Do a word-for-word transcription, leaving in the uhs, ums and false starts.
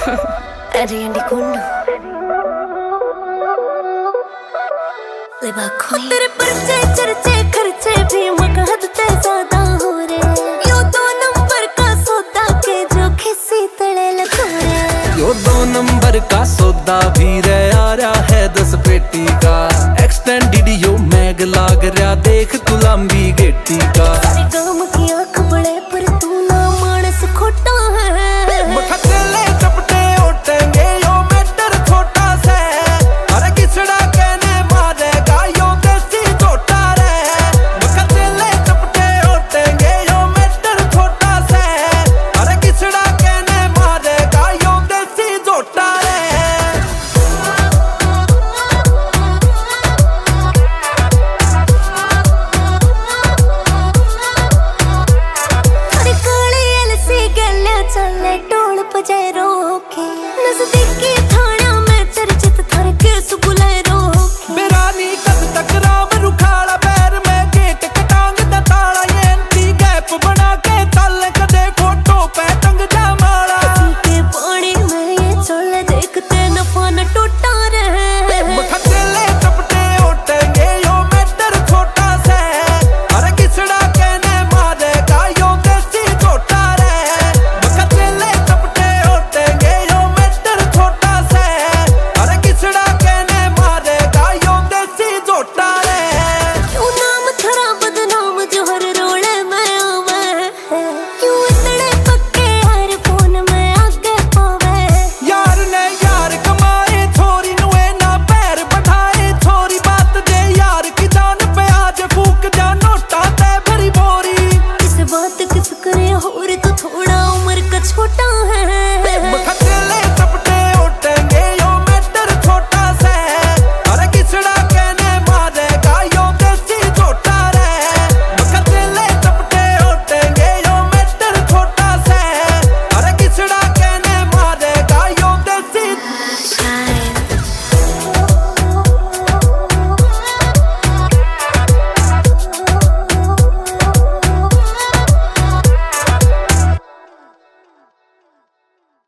Eddie and Kundu तेरे पर्चे चर्चे खर्चे भी मगहद ते ज्यादा हो रे। यो दो नंबर का सौदा के जो खिसी तड़े लतोरे। यो दो नंबर का सौदा भी रे आ रहा है दस पेटी का। एक्सटेंडेड यो मैग लाग रहा देख तू लंबी गेटी का। काम किया